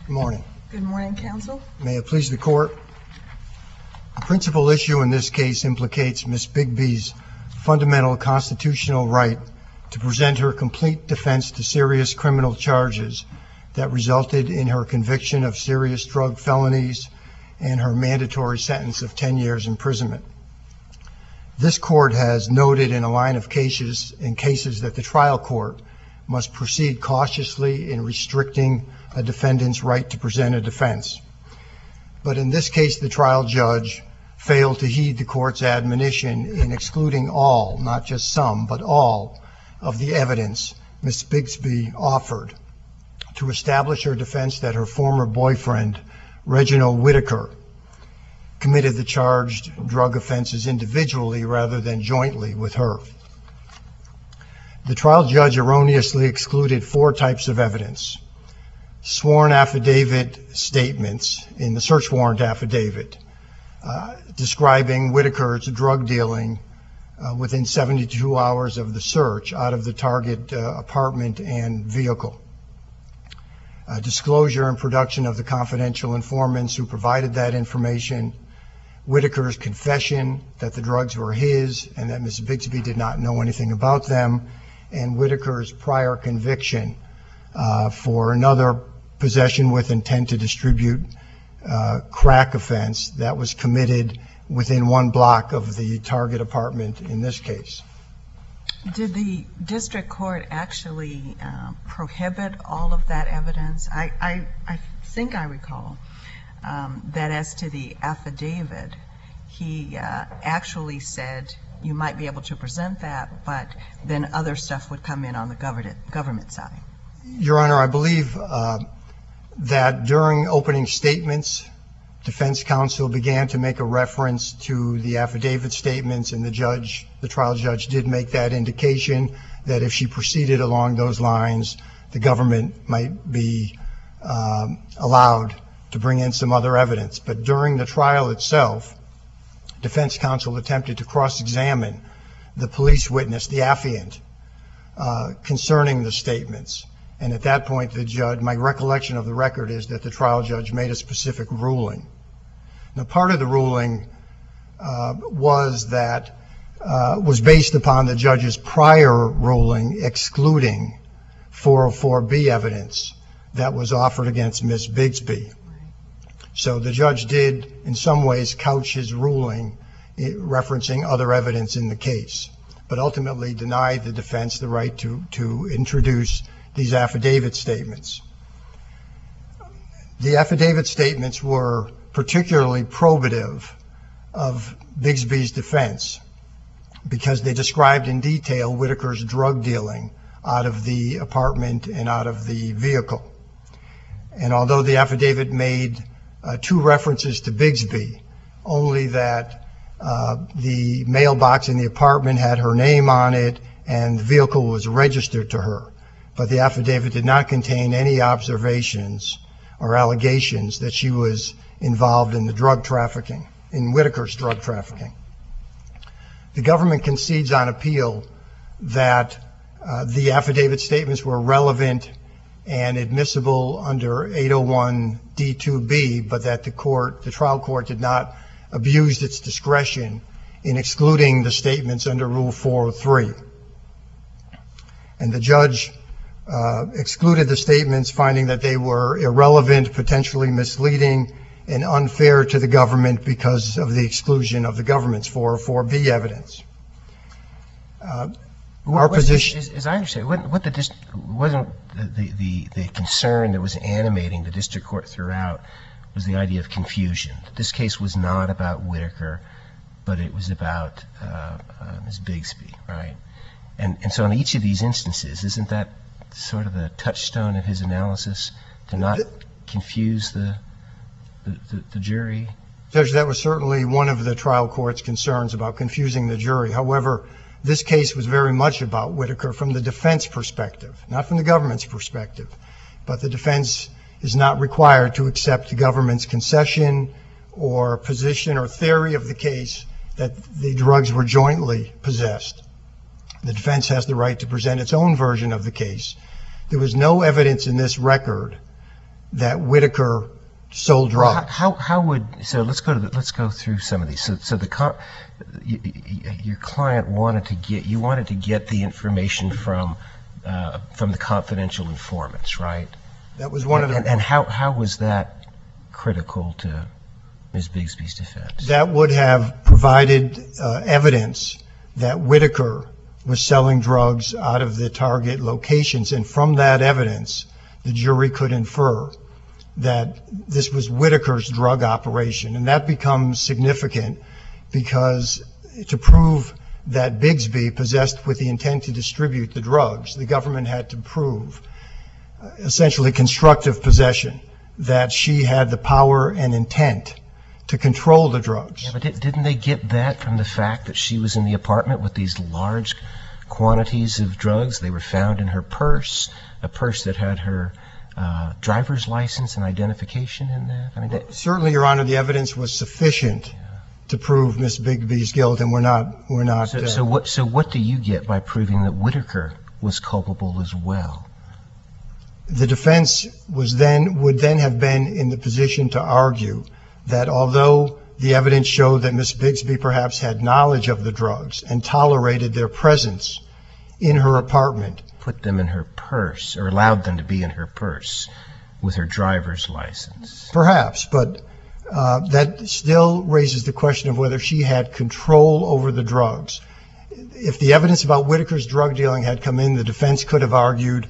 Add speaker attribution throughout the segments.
Speaker 1: Good morning.
Speaker 2: Good morning, counsel.
Speaker 1: May it please the court. The principal issue in this case implicates Ms. Bigby's fundamental constitutional right to present her complete defense to serious criminal charges that resulted in her conviction of serious drug felonies and her mandatory sentence of 10 years imprisonment. This court has noted in a line of cases that the trial court must proceed cautiously in restricting a defendant's right to present a defense. But in this case, the trial judge failed to heed the court's admonition in excluding all, not just some, but all of the evidence Ms. Bigsby offered to establish her defense that her former boyfriend, Reginald Whitaker, committed the charged drug offenses individually rather than jointly with her. The trial judge erroneously excluded 4 types of evidence: sworn affidavit statements in the search warrant affidavit describing Whitaker's drug dealing within 72 hours of the search out of the target apartment and vehicle. Disclosure and production of the confidential informants who provided that information, Whitaker's confession that the drugs were his and that Ms. Bigsby did not know anything about them, and Whitaker's prior conviction for another possession with intent to distribute crack offense that was committed within 1 block of the target apartment in this case.
Speaker 2: Did the district court actually prohibit all of that evidence? I think I recall that as to the affidavit, he actually said you might be able to present that, but then other stuff would come in on the government side.
Speaker 1: Your Honor, I believe that during opening statements, defense counsel began to make a reference to the affidavit statements, and the trial judge did make that indication that if she proceeded along those lines, the government might be allowed to bring in some other evidence. But during the trial itself, defense counsel attempted to cross-examine the police witness, the affiant, concerning the statements. And at that point, the judge, my recollection of the record is that the trial judge made a specific ruling. Now, part of the ruling was based upon the judge's prior ruling excluding 404B evidence that was offered against Ms. Bigsby. So the judge did, in some ways, couch his ruling referencing other evidence in the case, but ultimately denied the defense the right to introduce these affidavit statements. The affidavit statements were particularly probative of Bigsby's defense because they described in detail Whitaker's drug dealing out of the apartment and out of the vehicle. And although the affidavit made 2 references to Bigsby, only that the mailbox in the apartment had her name on it and the vehicle was registered to her. But the affidavit did not contain any observations or allegations that she was involved in the drug trafficking, in Whitaker's drug trafficking. The government concedes on appeal that the affidavit statements were relevant and admissible under 801 D2B, but that the trial court did not abuse its discretion in excluding the statements under Rule 403. And the judge excluded the statements, finding that they were irrelevant, potentially misleading, and unfair to the government because of the exclusion of the government's 404B evidence. Our position,
Speaker 3: as I understand, wasn't the concern that was animating the district court throughout was the idea of confusion. This case was not about Whitaker, but it was about Ms. Bigsby, right? And so in each of these instances, isn't that sort of the touchstone of his analysis, to not confuse the jury?
Speaker 1: Judge, that was certainly one of the trial court's concerns about confusing the jury. However, this case was very much about Whitaker from the defense perspective, not from the government's perspective. But the defense is not required to accept the government's concession or position or theory of the case that the drugs were jointly possessed. The defense has the right to present its own version of the case. There was no evidence in this record that Whitaker sold drugs.
Speaker 3: How would, so let's go through some of these. So your client wanted to get the information from the confidential informants, right?
Speaker 1: That was one of the...
Speaker 3: And how was that critical to Ms. Bigsby's defense?
Speaker 1: That would have provided evidence that Whitaker was selling drugs out of the target locations, and from that evidence, the jury could infer that this was Whitaker's drug operation. And that becomes significant because to prove that Bigsby possessed with the intent to distribute the drugs, the government had to prove essentially constructive possession, that she had the power and intent to control the drugs.
Speaker 3: Yeah, but didn't they get that from the fact that she was in the apartment with these large quantities of drugs? They were found in her purse, a purse that had her driver's license and identification in that. I mean,
Speaker 1: certainly, Your Honor, the evidence was sufficient to prove Ms. Bigsby's guilt, and we're not.
Speaker 3: So what do you get by proving that Whitaker was culpable as well?
Speaker 1: The defense would then have been in the position to argue that although the evidence showed that Ms. Bigsby perhaps had knowledge of the drugs and tolerated their presence in her apartment,
Speaker 3: put them in her purse, or allowed them to be in her purse with her driver's license.
Speaker 1: Perhaps, but that still raises the question of whether she had control over the drugs. If the evidence about Whitaker's drug dealing had come in, the defense could have argued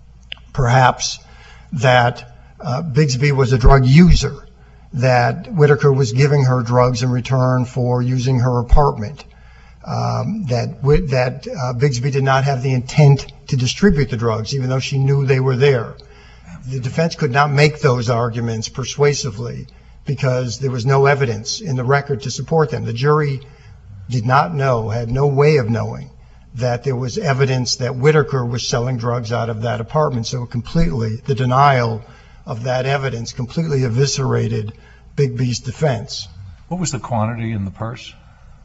Speaker 1: perhaps that Bigsby was a drug user, that Whitaker was giving her drugs in return for using her apartment, that Bigsby did not have the intent to distribute the drugs, even though she knew they were there. The defense could not make those arguments persuasively because there was no evidence in the record to support them. The jury did not know, had no way of knowing, that there was evidence that Whitaker was selling drugs out of that apartment. So the denial of that evidence completely eviscerated Bigsby's defense.
Speaker 4: What was the quantity in the purse?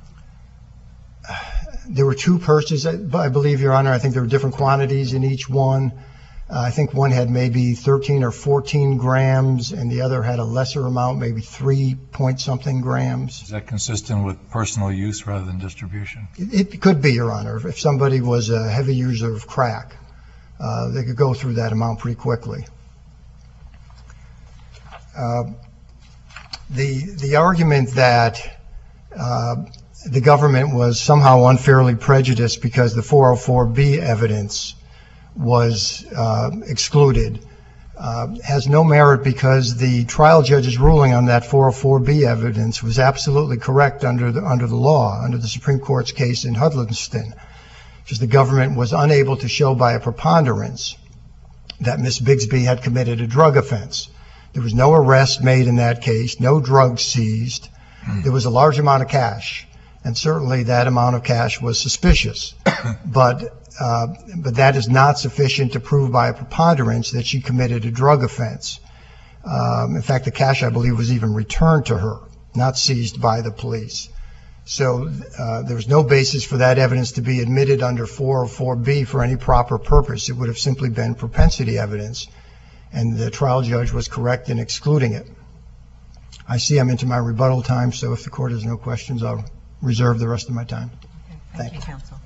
Speaker 1: There were two purses, I believe, Your Honor. I think there were different quantities in each one. I think one had maybe 13 or 14 grams, and the other had a lesser amount, maybe 3-point-something grams.
Speaker 4: Is that consistent with personal use rather than distribution?
Speaker 1: It could be, Your Honor. If somebody was a heavy user of crack, they could go through that amount pretty quickly. The argument that the government was somehow unfairly prejudiced because the 404B evidence was excluded has no merit, because the trial judge's ruling on that 404B evidence was absolutely correct under the law, under the Supreme Court's case in Huddleston, because the government was unable to show by a preponderance that Ms. Bigsby had committed a drug offense. There was no arrest made in that case, no drugs seized. There was a large amount of cash, and certainly that amount of cash was suspicious. But that is not sufficient to prove by a preponderance that she committed a drug offense. In fact, the cash, I believe, was even returned to her, not seized by the police. So there was no basis for that evidence to be admitted under 404B for any proper purpose. It would have simply been propensity evidence, and the trial judge was correct in excluding it. I see I'm into my rebuttal time, so if the court has no questions, I'll reserve the rest of my time.
Speaker 2: Okay. Thank you, counsel.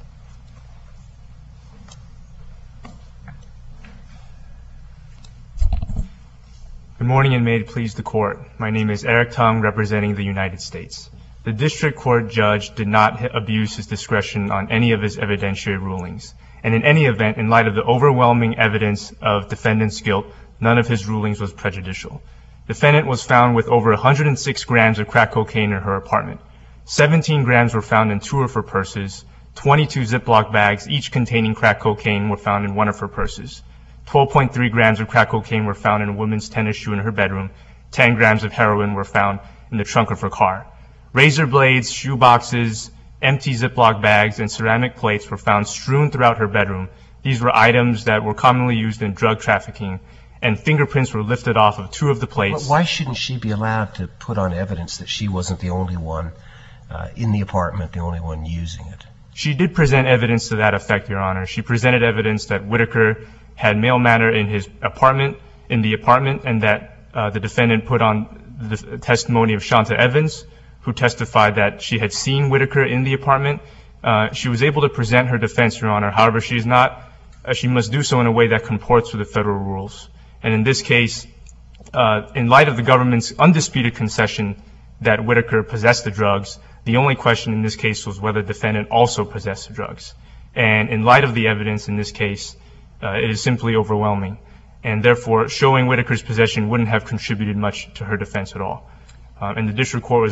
Speaker 5: Good morning, and may it please the court. My name is Eric Tung, representing the United States. The district court judge did not abuse his discretion on any of his evidentiary rulings. And in any event, in light of the overwhelming evidence of defendant's guilt, none of his rulings was prejudicial. Defendant was found with over 106 grams of crack cocaine in her apartment. 17 grams were found in 2 of her purses. 22 Ziploc bags, each containing crack cocaine, were found in 1 of her purses. 12.3 grams of crack cocaine were found in a woman's tennis shoe in her bedroom. 10 grams of heroin were found in the trunk of her car. Razor blades, shoe boxes, empty Ziploc bags, and ceramic plates were found strewn throughout her bedroom. These were items that were commonly used in drug trafficking, and fingerprints were lifted off of 2 of the plates.
Speaker 3: Why shouldn't she be allowed to put on evidence that she wasn't the only one in the apartment, the only one using it?
Speaker 5: She did present evidence to that effect, Your Honor. She presented evidence that Whitaker had male matter in his apartment. in the apartment, and that the defendant put on the testimony of Shanta Evans, who testified that she had seen Whitaker in the apartment. She was able to present her defense, Your Honor. However, she must do so in a way that comports with the federal rules. And in this case, in light of the government's undisputed concession that Whitaker possessed the drugs, the only question in this case was whether the defendant also possessed the drugs. And in light of the evidence in this case, it is simply overwhelming. And therefore, showing Whitaker's possession wouldn't have contributed much to her defense at all. And the district court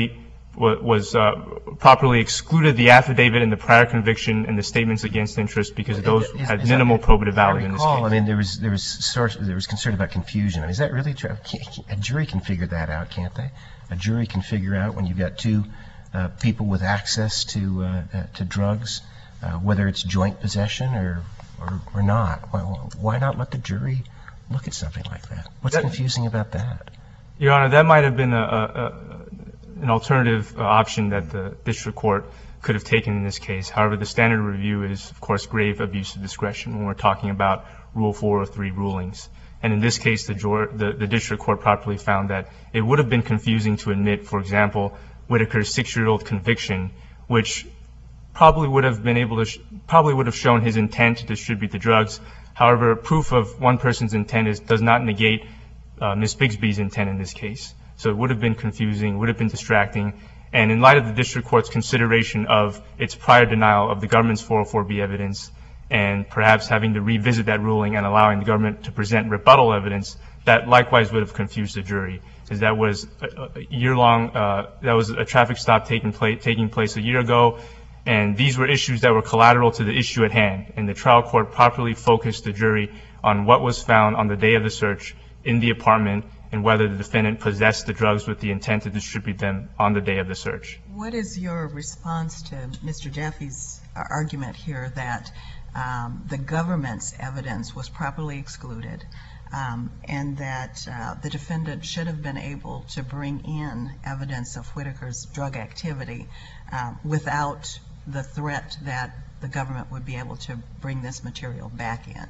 Speaker 5: properly excluded the affidavit and the prior conviction and the statements against interest because those had minimal probative value in this case.
Speaker 3: I mean, there was concern about confusion. I mean, is that really true? A jury can figure that out, can't they? A jury can figure out when you've got two people with access to drugs, whether it's joint possession or not. Why not let the jury look at something like that? What's confusing about that?
Speaker 5: Your Honor, that might have been an alternative option that the district court could have taken in this case. However, the standard review is, of course, grave abuse of discretion when we're talking about Rule 403 rulings. And in this case, the district court properly found that it would have been confusing to admit, for example, Whitaker's 6-year-old conviction, which probably would have shown his intent to distribute the drugs. However, proof of one person's intent does not negate Ms. Bigsby's intent in this case. So it would have been confusing, would have been distracting. And in light of the district court's consideration of its prior denial of the government's 404B evidence and perhaps having to revisit that ruling and allowing the government to present rebuttal evidence, that likewise would have confused the jury. Because that was a year-long, that was a traffic stop taking place a year ago, and these were issues that were collateral to the issue at hand. And the trial court properly focused the jury on what was found on the day of the search in the apartment and whether the defendant possessed the drugs with the intent to distribute them on the day of the search.
Speaker 2: What is your response to Mr. Jaffe's argument here that the government's evidence was properly excluded and that the defendant should have been able to bring in evidence of Whitaker's drug activity without the threat that the government would be able to bring this material back in?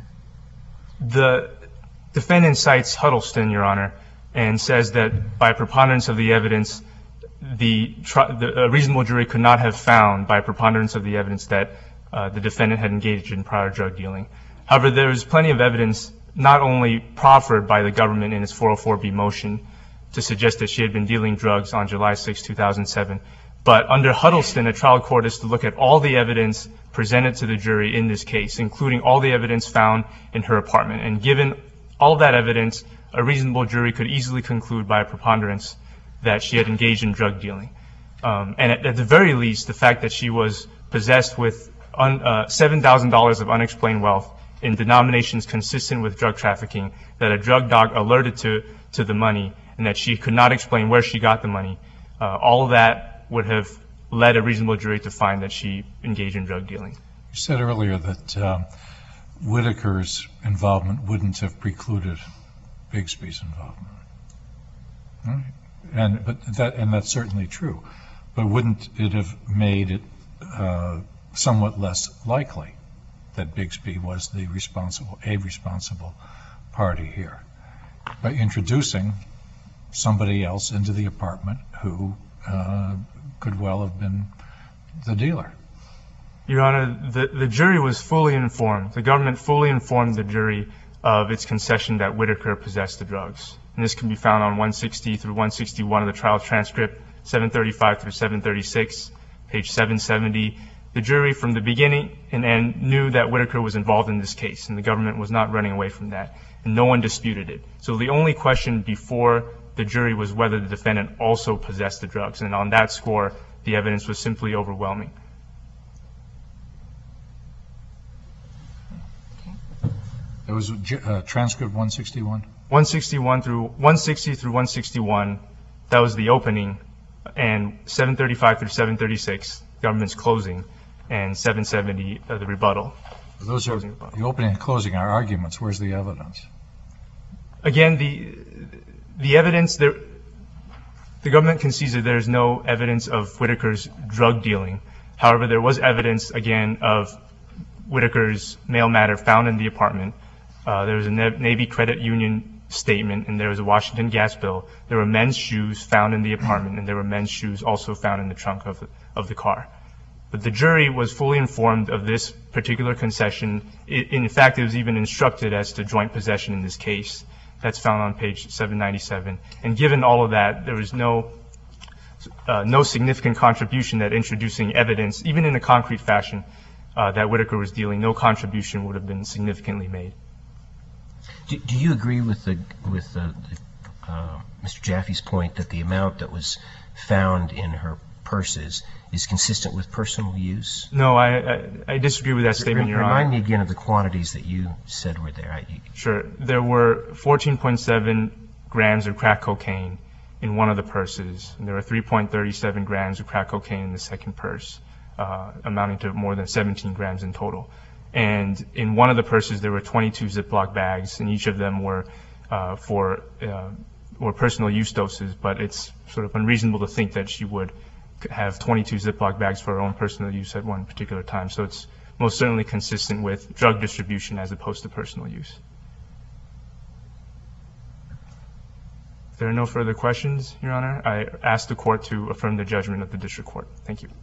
Speaker 5: The defendant cites Huddleston, Your Honor, and says that by preponderance of the evidence, a reasonable jury could not have found by preponderance of the evidence that the defendant had engaged in prior drug dealing. However, there is plenty of evidence not only proffered by the government in its 404B motion to suggest that she had been dealing drugs on July 6, 2007, but under Huddleston, a trial court is to look at all the evidence presented to the jury in this case, including all the evidence found in her apartment. And given all that evidence, a reasonable jury could easily conclude by a preponderance that she had engaged in drug dealing. And at the very least, the fact that she was possessed with $7,000 of unexplained wealth in denominations consistent with drug trafficking, that a drug dog alerted to the money, and that she could not explain where she got the money, all of that would have led a reasonable jury to find that she engaged in drug dealing.
Speaker 4: You said earlier that Whitaker's involvement wouldn't have precluded Bigsby's involvement. Right? And that's certainly true. But wouldn't it have made it somewhat less likely that Bigsby was a responsible party here by introducing somebody else into the apartment who could well have been the dealer?
Speaker 5: Your Honor, the jury was fully informed. The government fully informed the jury of its concession that Whitaker possessed the drugs. And this can be found on 160 through 161 of the trial transcript, 735 through 736, page 770. The jury from the beginning and end knew that Whitaker was involved in this case, and the government was not running away from that. And no one disputed it. So the only question before the jury was whether the defendant also possessed the drugs. And on that score, the evidence was simply overwhelming.
Speaker 4: There was transcript 161?
Speaker 5: 160 through 161, that was the opening, and 735 through 736, government's closing, and 770, the rebuttal.
Speaker 4: Those are the opening and closing are arguments. Where's the evidence?
Speaker 5: Again, the evidence, the government concedes that there is no evidence of Whitaker's drug dealing. However, there was evidence, again, of Whitaker's mail matter found in the apartment. There was a Navy credit union statement, and there was a Washington gas bill. There were men's shoes found in the apartment, and there were men's shoes also found in the trunk of the car. But the jury was fully informed of this particular concession. In fact, it was even instructed as to joint possession in this case. That's found on page 797. And given all of that, there was no significant contribution that introducing evidence, even in a concrete fashion, that Whitaker was dealing, no contribution would have been significantly made.
Speaker 3: Do you agree with Mr. Jaffe's point that the amount that was found in her purses is consistent with personal use?
Speaker 5: No, I disagree with that statement, Your Honor.
Speaker 3: Remind me again of the quantities that you said were there.
Speaker 5: Sure. There were 14.7 grams of crack cocaine in one of the purses, and there were 3.37 grams of crack cocaine in the second purse, amounting to more than 17 grams in total. And in one of the purses, there were 22 Ziploc bags, and each of them were for personal use doses, but it's sort of unreasonable to think that she would have 22 Ziploc bags for her own personal use at one particular time. So it's most certainly consistent with drug distribution as opposed to personal use. If there are no further questions, Your Honor, I ask the court to affirm the judgment of the district court. Thank you.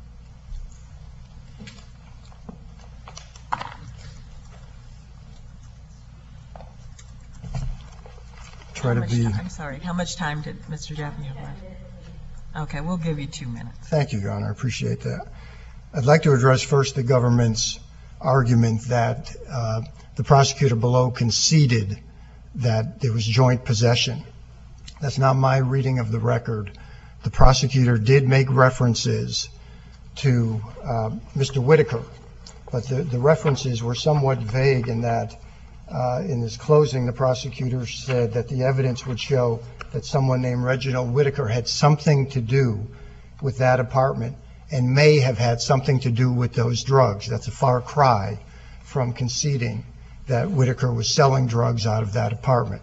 Speaker 2: I'm sorry, how much time did Mr. Jaffe have left? Okay, we'll give you 2 minutes.
Speaker 1: Thank you, Your Honor. I appreciate that. I'd like to address first the government's argument that the prosecutor below conceded that there was joint possession. That's not my reading of the record. The prosecutor did make references to Mr. Whitaker, but the references were somewhat vague in that in his closing, the prosecutor said that the evidence would show that someone named Reginald Whitaker had something to do with that apartment and may have had something to do with those drugs. That's a far cry from conceding that Whitaker was selling drugs out of that apartment.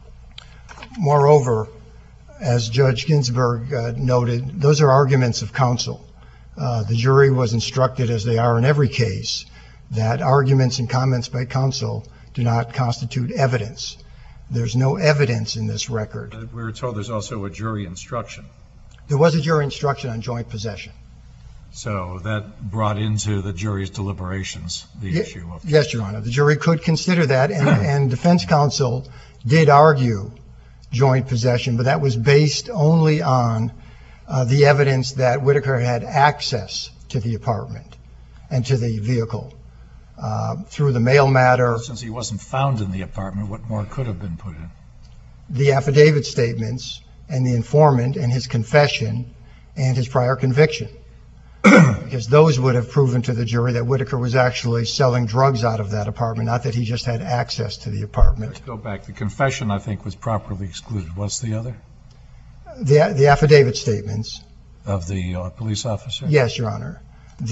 Speaker 1: Moreover, as Judge Ginsburg noted, those are arguments of counsel. The jury was instructed, as they are in every case, that arguments and comments by counsel do not constitute evidence. There's no evidence in this record.
Speaker 4: We were told there's also a jury instruction.
Speaker 1: There was a jury instruction on joint possession.
Speaker 4: So that brought into the jury's deliberations the issue of...
Speaker 1: Yes, Your Honor. The jury could consider that, and defense counsel did argue joint possession, but that was based only on the evidence that Whitaker had access to the apartment and to the vehicle. Through the mail matter.
Speaker 4: Since he wasn't found in the apartment, what more could have been put in?
Speaker 1: The affidavit statements and the informant and his confession and his prior conviction. Because those would have proven to the jury that Whitaker was actually selling drugs out of that apartment, not that he just had access to the apartment.
Speaker 4: Let's go back. The confession, I think, was properly excluded. What's the other?
Speaker 1: The affidavit statements.
Speaker 4: Of the police officer?
Speaker 1: Yes, Your Honor.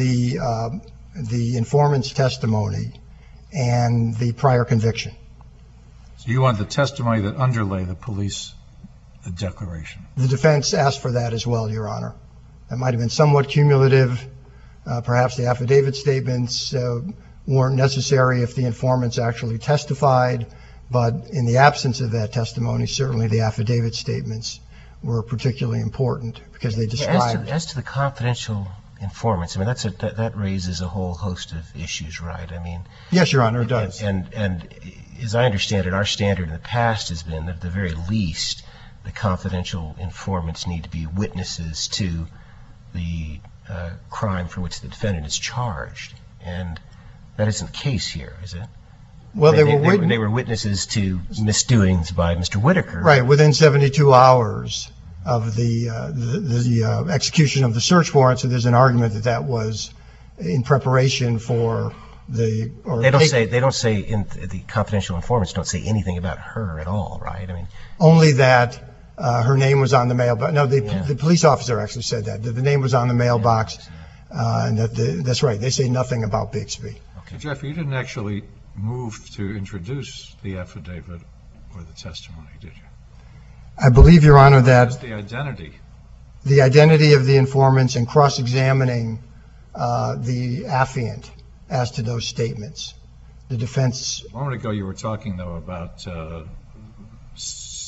Speaker 1: The informant's testimony and the prior conviction.
Speaker 4: So you want the testimony that underlay the police declaration?
Speaker 1: The defense asked for that as well, Your Honor. That might have been somewhat cumulative. Perhaps the affidavit statements weren't necessary if the informants actually testified, but in the absence of that testimony, certainly the affidavit statements were particularly important because they described...
Speaker 3: As to the confidential informants, I mean, that raises a whole host of issues, right? I mean...
Speaker 1: Yes, Your Honor, it does.
Speaker 3: And as I understand it, our standard in the past has been that at the very least, the confidential informants need to be witnesses to the crime for which the defendant is charged. And that isn't the case here, is it?
Speaker 1: Well, they
Speaker 3: were witnesses to misdoings by Mr. Whitaker.
Speaker 1: Right, within 72 hours of the execution of the search warrant. So there's an argument that that was in preparation for the...
Speaker 3: They don't say in the confidential informants don't say anything about her at all, right? I mean,
Speaker 1: only that her name was on the mailbox. No, the police officer actually said that the name was on the mailbox, and that's right. They say nothing about Bixby.
Speaker 4: Okay, Jeffrey, you didn't actually move to introduce the affidavit or the testimony, did you?
Speaker 1: I believe, Your Honor, that
Speaker 4: the
Speaker 1: identity of the informants and cross-examining the affiant as to those statements. The defense...
Speaker 4: A moment ago you were talking, though, about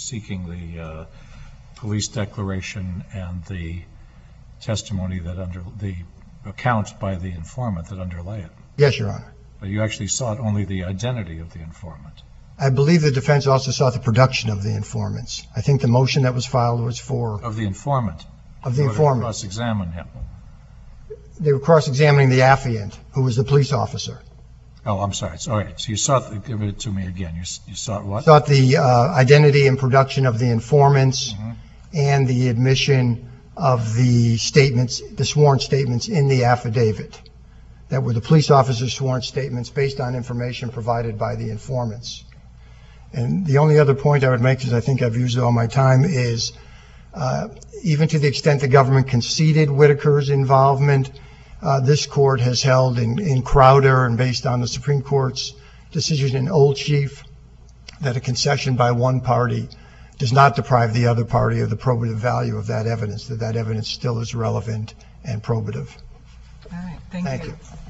Speaker 4: seeking the police declaration and the testimony the account by the informant that underlay it.
Speaker 1: Yes, Your Honor.
Speaker 4: But you actually sought only the identity of the informant.
Speaker 1: I believe the defense also sought the production of the informants. I think the motion that was filed was for...
Speaker 4: Of the informant.
Speaker 1: Of the informant.
Speaker 4: Cross-examine him.
Speaker 1: They were cross-examining the affiant, who was the police officer.
Speaker 4: Oh, I'm sorry. All right. So you sought, give it to me again. You sought what?
Speaker 1: Sought the identity and production of the informants and the admission of the statements, the sworn statements in the affidavit that were the police officer's sworn statements based on information provided by the informants. And the only other point I would make, because I think I've used all my time, is even to the extent the government conceded Whitaker's involvement, this court has held in Crowder and based on the Supreme Court's decision in Old Chief that a concession by one party does not deprive the other party of the probative value of that evidence, that evidence still is relevant and probative.
Speaker 2: All right, thank you.
Speaker 1: Thank you.